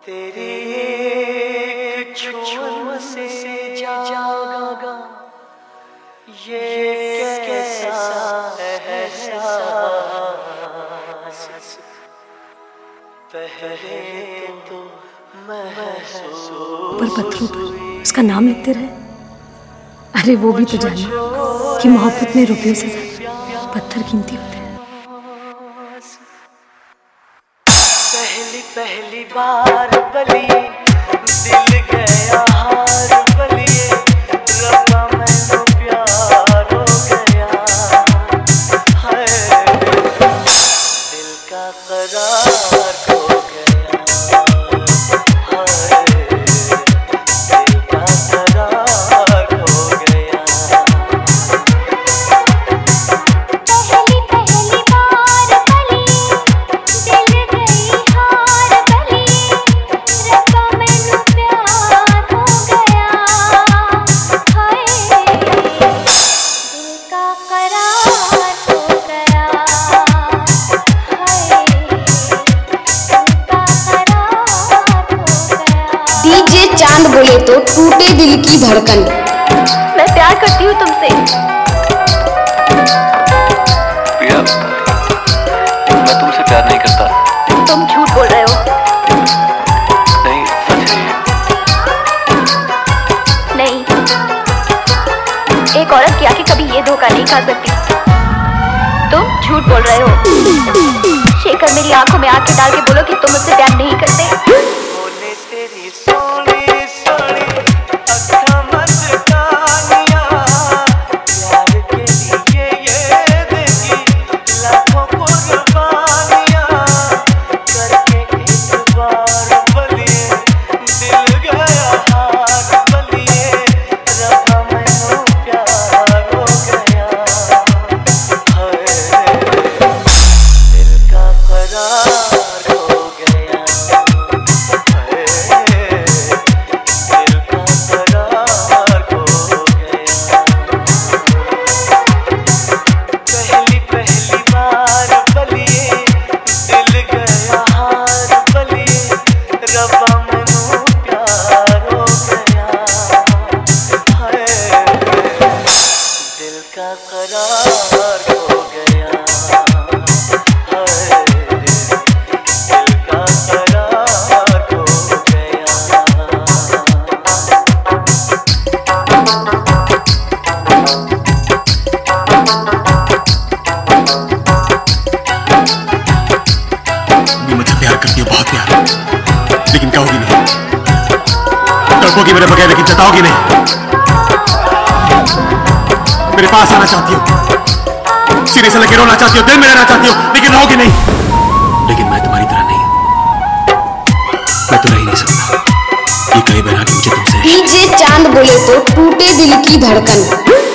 तेरी एक छून से जागा ये कैसा एहसास पहले तो महसूस पर पत्थरों पर उसका नाम लिखते रहे। अरे वो भी तो जाने कि मोहब्बत में रुपयों से ज्यादा पत्थर कीमती होते हैं। पहली बार बलिए दिल गया हार बलिए रब्बा मैनू प्यार हो गया है दिल का करार खो गया है दिल का करार खो गया। डीजे चांद बोले तो टूटे दिल की धड़कन। मैं प्यार करती हूँ तुमसे। प्रिया, मैं तुमसे प्यार नहीं करता। तुम झूठ बोल रहे हो। नहीं, सच है। नहीं, एक औरत की आंखें कभी ये धोखा नहीं खा सकती। तुम झूठ बोल रहे हो। शेखर मेरी आंखों में आंखें डाल के बोलो कि तुम मुझसे प्यार नहीं करते। बोले तेरी सोनी सोनी अखा मस्तानियां प्यार के लिए ये देगी लाखों कुर्बानियां करके एक बार बलिए दिल गया हार बलिए रब्बा मैनू प्यार हो गया है दिल का करार हो गया पहली बार बलिए दिल गया हार बलिए रब्बा मैनू प्यार हो गया है दिल का करार हो गया है दिल का करार हो गया। मुझसे प्यार करती हो, बहुत प्यार, लेकिन कहोगी नहीं, तड़पोगी मेरे बगैर लेकिन जताओगी नहीं। मेरे पास आना चाहती हो, सीने से लगे रोना चाहती हो, दिल में रहना चाहती हो, लेकिन रहोगी नहीं। लेकिन मैं तुम्हारी तरह नहीं हूं, मैं तो रह ही नहीं सकता ये कहे बिना कि मुझे तुमसे। डीजे चांद बोले तो टूटे दिल की धड़कन।